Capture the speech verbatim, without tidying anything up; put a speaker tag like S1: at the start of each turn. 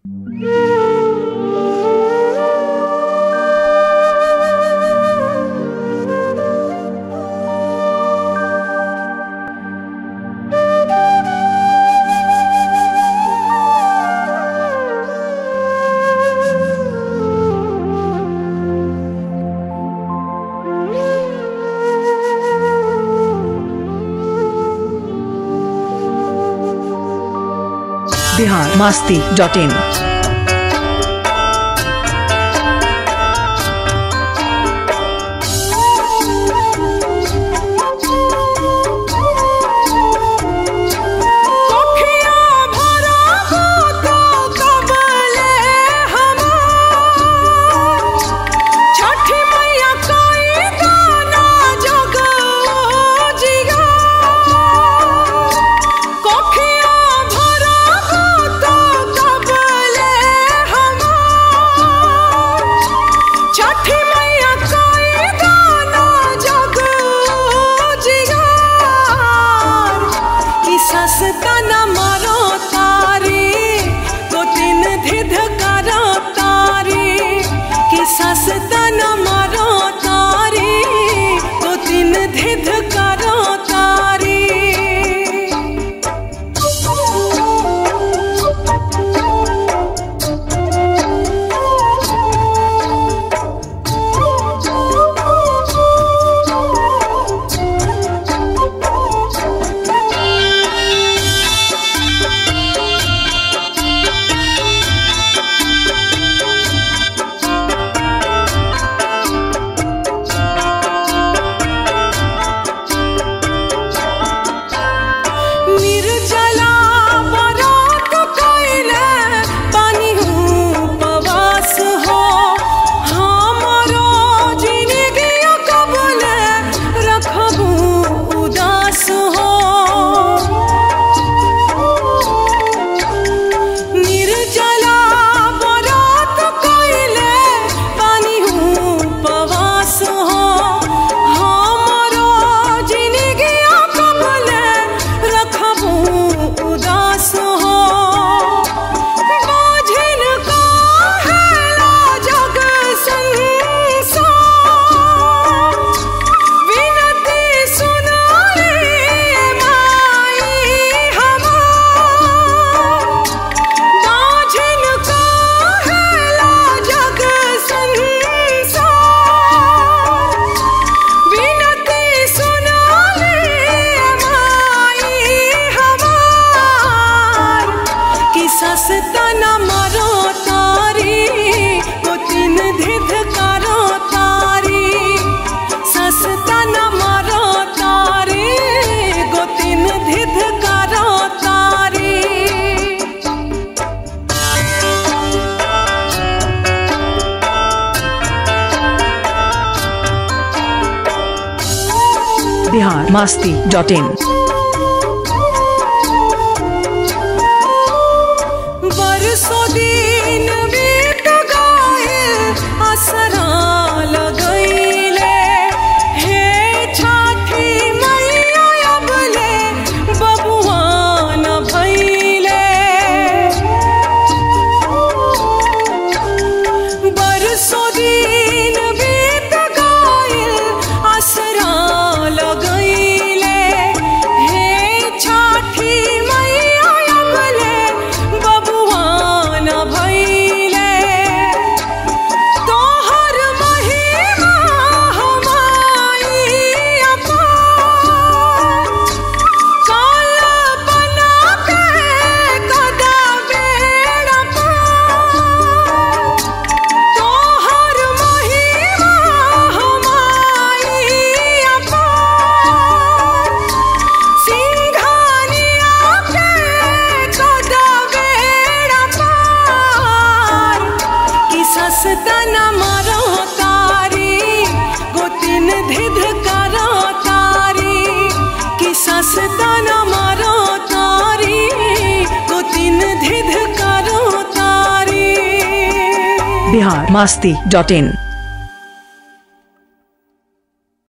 S1: Bihar Masti dot in. Bihar Masti dot in.
S2: बरसों दिन बीत गए असरा लगैले हे छठी मैया अबले बबुआ न भइले। बरसों दिन बीत गए असरा लगैले हे छठी मैया अबले बबुआ न भइले। तोहर महिमा हमाई अपार कल्पना के कदा बेड़ा पार। तोहर महिमा हमाई अपार सिंघानिया के कदा बेड़ा पार। कि सस्ता न मारो तारी गोतिन धिध करो तारी। कि सस्ता न मारो तारी गोतिन धिध करो तारी।
S1: बिहार मस्ती डॉट इन।